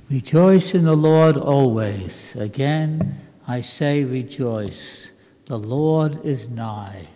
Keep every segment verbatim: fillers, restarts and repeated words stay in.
Rejoice in the Lord always. Again, I say rejoice. The Lord is nigh.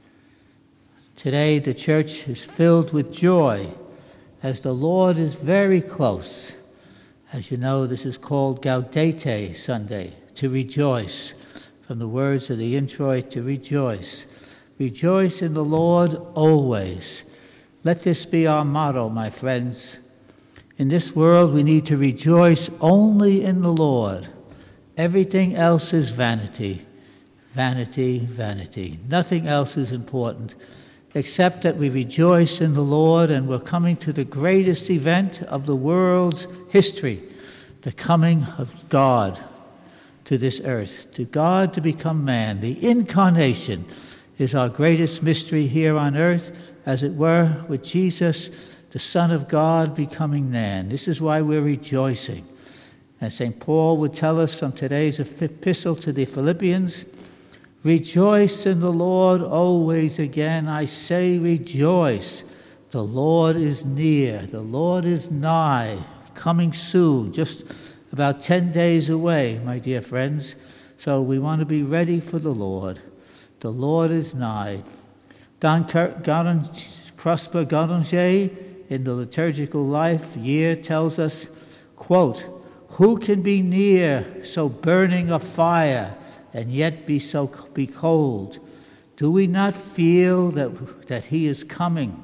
Today, the church is filled with joy as the Lord is very close. As you know, this is called Gaudete Sunday, to rejoice. From the words of the introit, to rejoice. Rejoice in the Lord always. Let this be our motto, my friends. In this world, we need to rejoice only in the Lord. Everything else is vanity. Vanity, vanity. Nothing else is important except that we rejoice in the Lord, and we're coming to the greatest event of the world's history, the coming of God to this earth, to God to become man. The incarnation is our greatest mystery here on earth, as it were, with Jesus, the Son of God, becoming man. This is why we're rejoicing. And Saint Paul would tell us from today's epistle to the Philippians, rejoice in the Lord always. Again, I say rejoice. The Lord is near. The Lord is nigh, coming soon, just about ten days away, my dear friends. So we want to be ready for the Lord. The Lord is nigh. Don Garon, Prosper Garanger, in the Liturgical Life year, tells us, quote, who can be near so burning a fire and yet be so be cold? Do we not feel that, that he is coming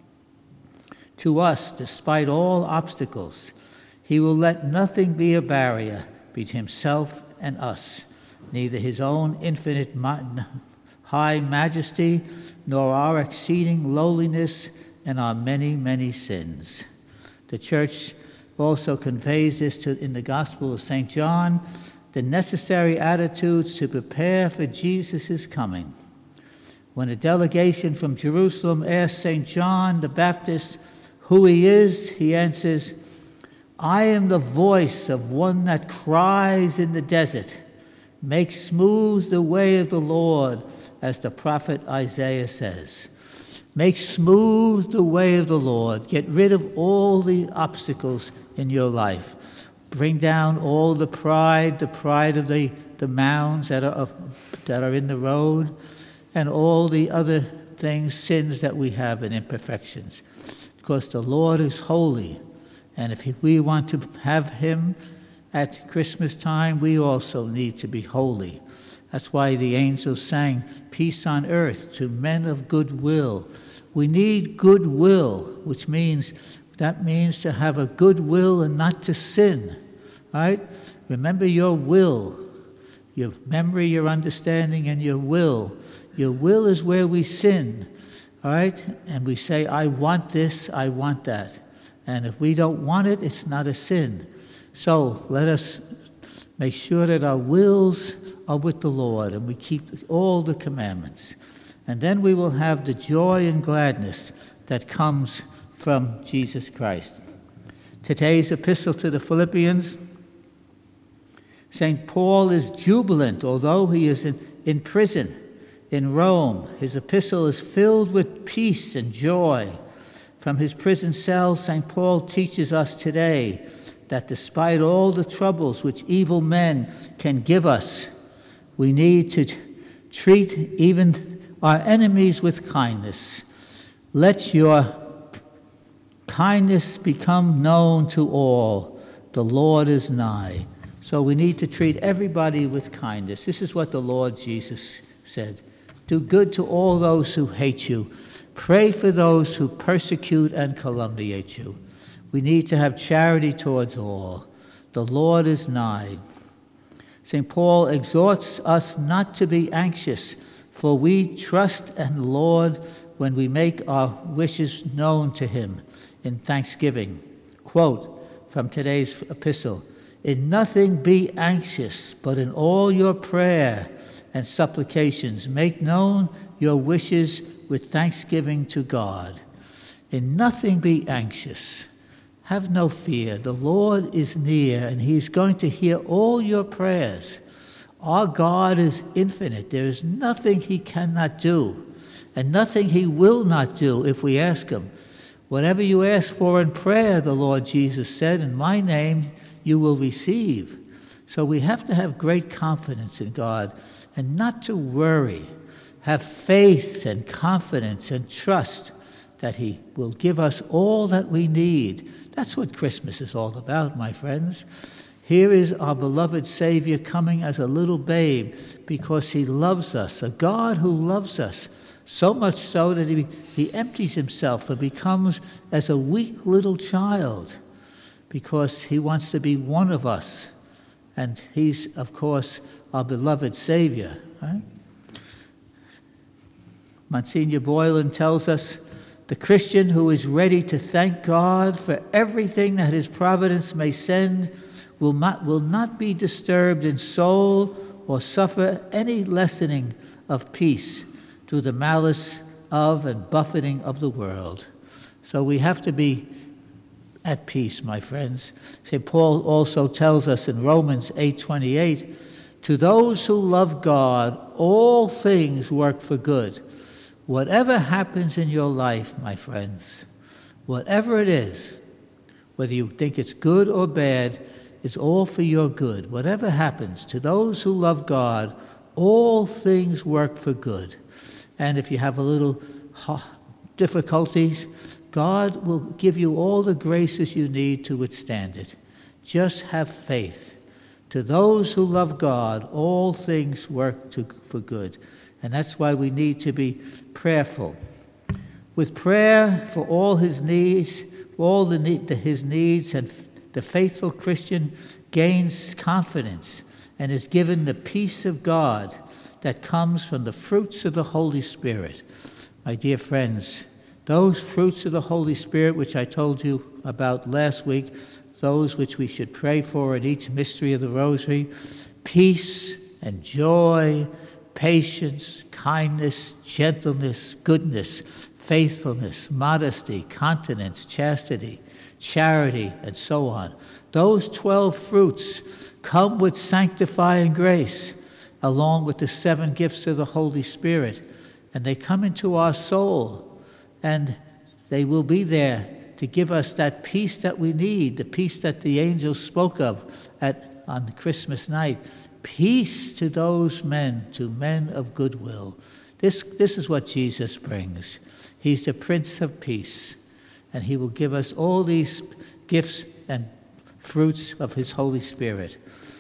to us despite all obstacles? He will let nothing be a barrier between himself and us, neither his own infinite high majesty nor our exceeding lowliness and our many, many sins. The Church also conveys this to, in the Gospel of Saint John, the necessary attitudes to prepare for Jesus' coming. When a delegation from Jerusalem asked Saint John the Baptist who he is, he answers, I am the voice of one that cries in the desert, make smooth the way of the Lord, as the prophet Isaiah says. Make smooth the way of the Lord. Get rid of all the obstacles in your life. Bring down all the pride, the pride of the, the mounds that are, that are in the road, and all the other things, sins that we have and imperfections. Because the Lord is holy. And if we want to have him at Christmas time, we also need to be holy. That's why the angels sang, peace on earth to men of good will. We need good will, which means, that means to have a good will and not to sin. Right? Remember your will, your memory, your understanding, and your will. Your will is where we sin. All right? And we say, I want this, I want that. And if we don't want it, it's not a sin. So let us make sure that our wills are with the Lord and we keep all the commandments. And then we will have the joy and gladness that comes from Jesus Christ. Today's epistle to the Philippians, Saint Paul is jubilant, although he is in, in prison in Rome. His epistle is filled with peace and joy. From his prison cell, Saint Paul teaches us today that despite all the troubles which evil men can give us, we need to treat even our enemies with kindness. Let your kindness become known to all. The Lord is nigh. So we need to treat everybody with kindness. This is what the Lord Jesus said. Do good to all those who hate you. Pray for those who persecute and calumniate you. We need to have charity towards all. The Lord is nigh. Saint Paul exhorts us not to be anxious, for we trust in the Lord when we make our wishes known to him in thanksgiving. Quote from today's epistle, in nothing be anxious, but in all your prayer and supplications make known your wishes with thanksgiving to God. In nothing be anxious. Have no fear. The Lord is near, and he's going to hear all your prayers. Our God is infinite. There is nothing he cannot do, and nothing he will not do if we ask him. Whatever you ask for in prayer, the Lord Jesus said, in my name you will receive. So we have to have great confidence in God and not to worry. Have faith and confidence and trust that he will give us all that we need. That's what Christmas is all about, my friends. Here is our beloved Savior coming as a little babe because he loves us, a God who loves us, so much so that he, he empties himself and becomes as a weak little child because he wants to be one of us. And he's, of course, our beloved Savior. Right? Monsignor Boylan tells us, the Christian who is ready to thank God for everything that his providence may send will not, will not be disturbed in soul or suffer any lessening of peace through the malice of and buffeting of the world. So we have to be at peace, my friends. Saint Paul also tells us in Romans eight twenty-eight, to those who love God, all things work for good. Whatever happens in your life, my friends, whatever it is, whether you think it's good or bad, it's all for your good. Whatever happens, to those who love God, all things work for good. And if you have a little difficulties, God will give you all the graces you need to withstand it. Just have faith. To those who love God, all things work to, for good. And that's why we need to be prayerful. With prayer for all his needs, all the, the, his needs, and the faithful Christian gains confidence and is given the peace of God that comes from the fruits of the Holy Spirit. My dear friends, those fruits of the Holy Spirit which I told you about last week, those which we should pray for in each mystery of the Rosary, peace and joy, patience, kindness, gentleness, goodness, faithfulness, modesty, continence, chastity, charity, and so on. Those twelve fruits come with sanctifying grace, along with the seven gifts of the Holy Spirit, and they come into our soul, and they will be there to give us that peace that we need, the peace that the angels spoke of at on Christmas night. Peace to those men, to men of goodwill. This, this is what Jesus brings. He's the Prince of Peace, and he will give us all these gifts and fruits of his Holy Spirit.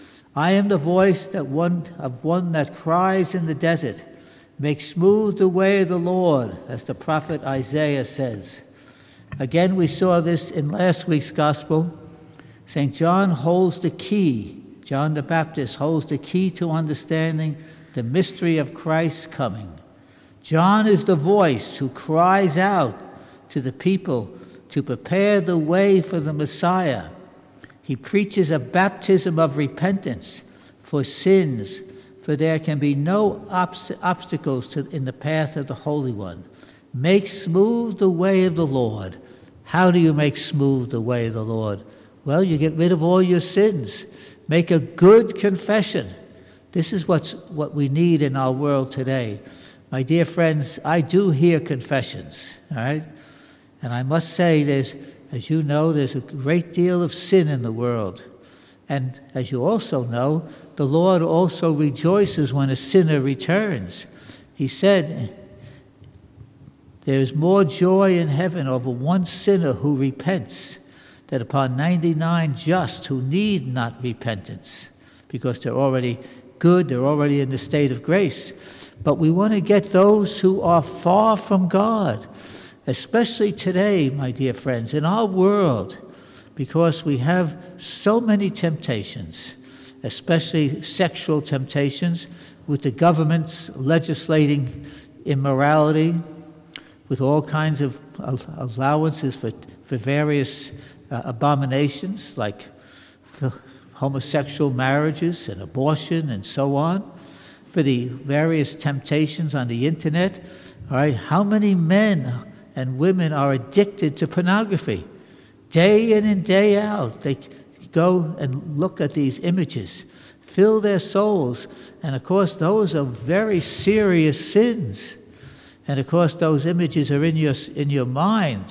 I am the voice that one of one that cries in the desert, make smooth the way of the Lord, as the prophet Isaiah says. Again, we saw this in last week's gospel. Saint John holds the key. John the Baptist holds the key to understanding the mystery of Christ's coming. John is the voice who cries out to the people to prepare the way for the Messiah. He preaches a baptism of repentance for sins, for there can be no obst- obstacles to, in the path of the Holy One. Make smooth the way of the Lord. How do you make smooth the way of the Lord? Well, you get rid of all your sins. Make a good confession. This is what's, what we need in our world today. My dear friends, I do hear confessions, all right? And I must say, there's, as you know, there's a great deal of sin in the world. And as you also know, the Lord also rejoices when a sinner returns. He said, there's more joy in heaven over one sinner who repents than upon ninety-nine just who need not repentance, because they're already good, they're already in the state of grace. But we want to get those who are far from God, especially today, my dear friends, in our world, because we have so many temptations, especially sexual temptations, with the governments legislating immorality, with all kinds of allowances for, for various uh, abominations like homosexual marriages and abortion and so on, for the various temptations on the internet. All right, how many men and women are addicted to pornography? Day in and day out, they go and look at these images, fill their souls, and of course those are very serious sins. And of course those images are in your in your mind,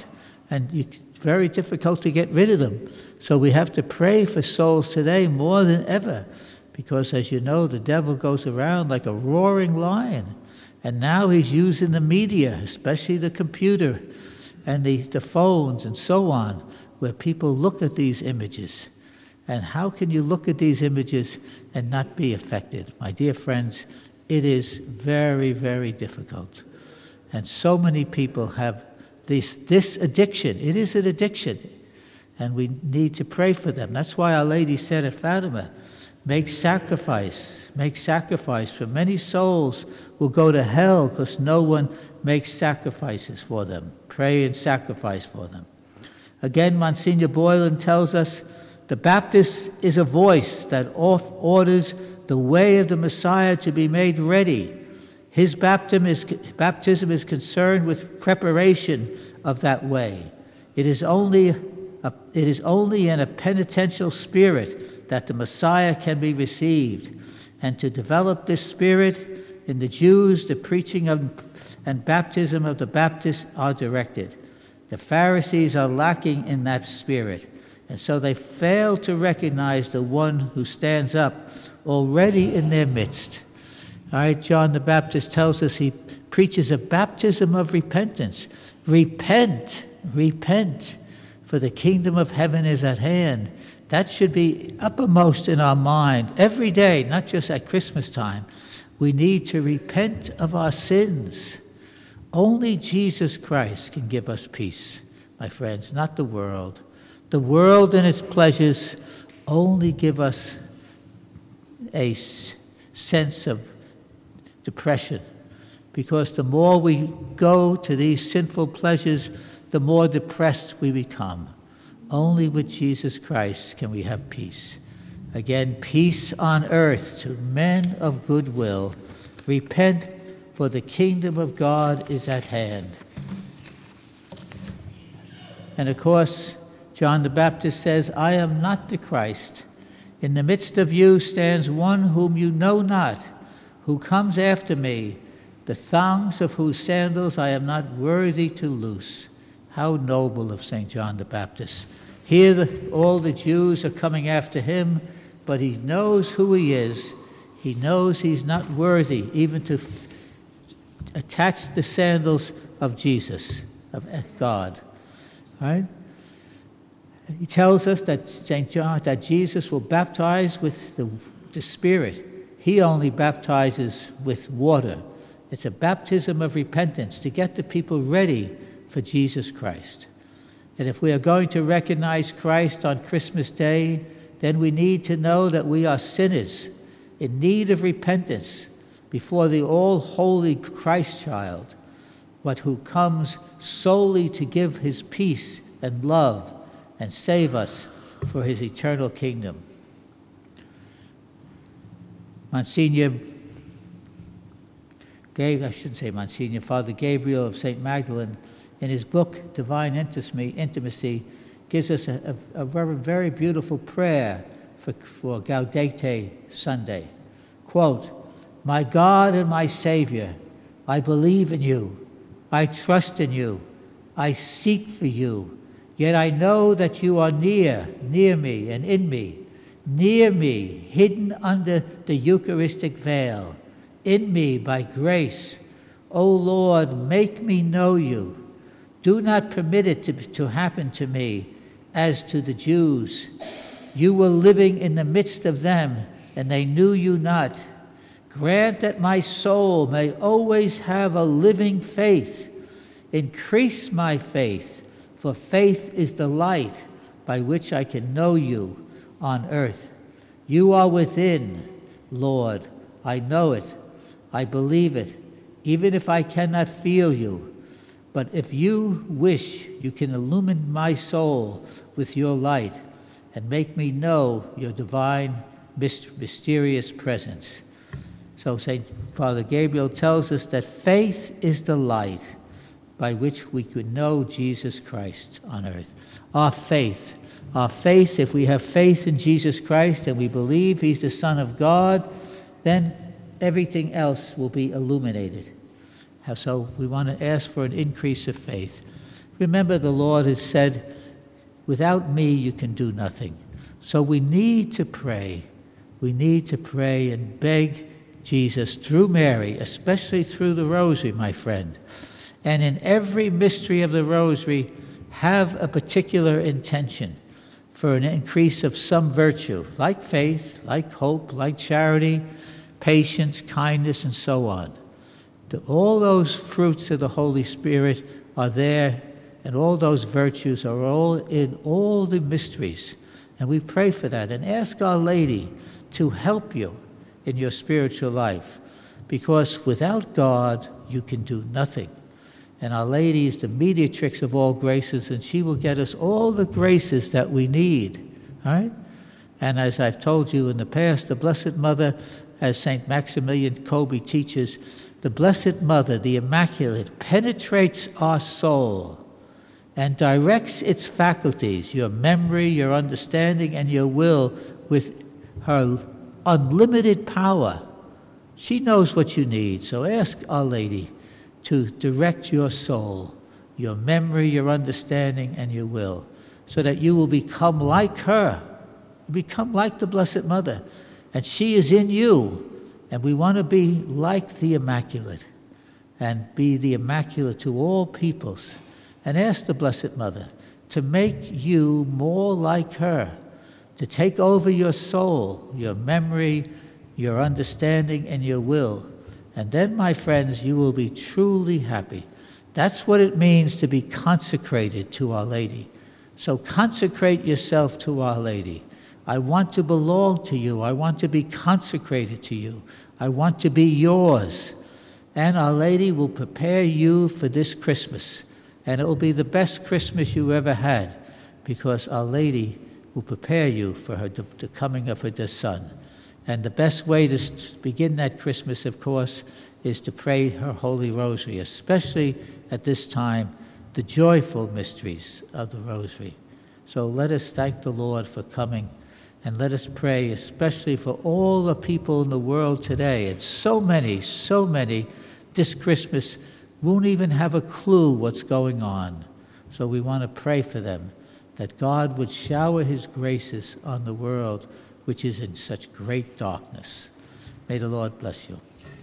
and it's very difficult to get rid of them. So we have to pray for souls today more than ever, because as you know, the devil goes around like a roaring lion, and now he's using the media, especially the computer and the, the phones and so on, where people look at these images. And how can you look at these images and not be affected? My dear friends, it is very, very difficult. And so many people have this, this addiction. It is an addiction. And we need to pray for them. That's why Our Lady said at Fatima, make sacrifice, make sacrifice, for many souls will go to hell because no one makes sacrifices for them. Pray and sacrifice for them. Again, Monsignor Boylan tells us, the Baptist is a voice that orders the way of the Messiah to be made ready. His baptism is, baptism is concerned with preparation of that way. It is only a, it is only in a penitential spirit that the Messiah can be received. And to develop this spirit in the Jews, the preaching of and baptism of the Baptists are directed. The Pharisees are lacking in that spirit, and so they fail to recognize the one who stands up already in their midst. All right, John the Baptist tells us he preaches a baptism of repentance. Repent, repent, for the kingdom of heaven is at hand. That should be uppermost in our mind every day, not just at Christmas time. We need to repent of our sins. Only Jesus Christ can give us peace, my friends, not the world. The world and its pleasures only give us a sense of depression, because the more we go to these sinful pleasures, the more depressed we become. Only with Jesus Christ can we have peace. Again, peace on earth to men of good will. Repent, for the kingdom of God is at hand. And of course, John the Baptist says, I am not the Christ. In the midst of you stands one whom you know not, who comes after me, the thongs of whose sandals I am not worthy to loose. How noble of Saint John the Baptist. Here the, all the Jews are coming after him, but he knows who he is. He knows he's not worthy even to f- attach the sandals of Jesus, of God. All right? He tells us that Saint John, that Jesus will baptize with the, the Spirit. He only baptizes with water. It's a baptism of repentance to get the people ready for Jesus Christ. And if we are going to recognize Christ on Christmas Day, then we need to know that we are sinners in need of repentance before the all-holy Christ child, but who comes solely to give his peace and love and save us for his eternal kingdom. Monsignor, I shouldn't say Monsignor, Father Gabriel of Saint Magdalene, in his book, Divine Intimacy, gives us a, a, a very, very beautiful prayer for, for Gaudete Sunday. Quote, my God and my Savior, I believe in you. I trust in you. I seek for you. Yet I know that you are near, near me and in me, near me, hidden under the Eucharistic veil, in me by grace. O Lord, make me know you. Do not permit it to, to happen to me as to the Jews. You were living in the midst of them, and they knew you not. Grant that my soul may always have a living faith. Increase my faith, for faith is the light by which I can know you on earth. You are within, Lord. I know it. I believe it, even if I cannot feel you. But if you wish, you can illumine my soul with your light and make me know your divine, mysterious presence. So Saint Father Gabriel tells us that faith is the light by which we could know Jesus Christ on earth. Our faith, our faith, if we have faith in Jesus Christ and we believe he's the Son of God, then everything else will be illuminated. So we want to ask for an increase of faith. Remember, the Lord has said, without me you can do nothing. So we need to pray. We need to pray and beg Jesus through Mary, especially through the rosary, my friend. And in every mystery of the rosary, have a particular intention for an increase of some virtue, like faith, like hope, like charity, patience, kindness, and so on. The, all those fruits of the Holy Spirit are there, and all those virtues are all in all the mysteries. And we pray for that and ask Our Lady to help you in your spiritual life, because without God you can do nothing. And Our Lady is the mediatrix of all graces, and she will get us all the graces that we need. All right? And as I've told you in the past, the Blessed Mother, as Saint Maximilian Kolbe teaches, the Blessed Mother, the Immaculate, penetrates our soul and directs its faculties, your memory, your understanding, and your will, with her unlimited power. She knows what you need, so ask Our Lady to direct your soul, your memory, your understanding, and your will, so that you will become like her, become like the Blessed Mother. And she is in you, and we want to be like the Immaculate, and be the Immaculate to all peoples. And ask the Blessed Mother to make you more like her, to take over your soul, your memory, your understanding, and your will. And then, my friends, you will be truly happy. That's what it means to be consecrated to Our Lady. So consecrate yourself to Our Lady. I want to belong to you. I want to be consecrated to you. I want to be yours. And Our Lady will prepare you for this Christmas. And it will be the best Christmas you ever had, because Our Lady will prepare you for her, the coming of her Son. And the best way to begin that Christmas, of course, is to pray her Holy Rosary, especially at this time, the joyful mysteries of the Rosary. So let us thank the Lord for coming, and let us pray especially for all the people in the world today. And so many, so many this Christmas won't even have a clue what's going on. So we want to pray for them, that God would shower His graces on the world, which is in such great darkness. May the Lord bless you.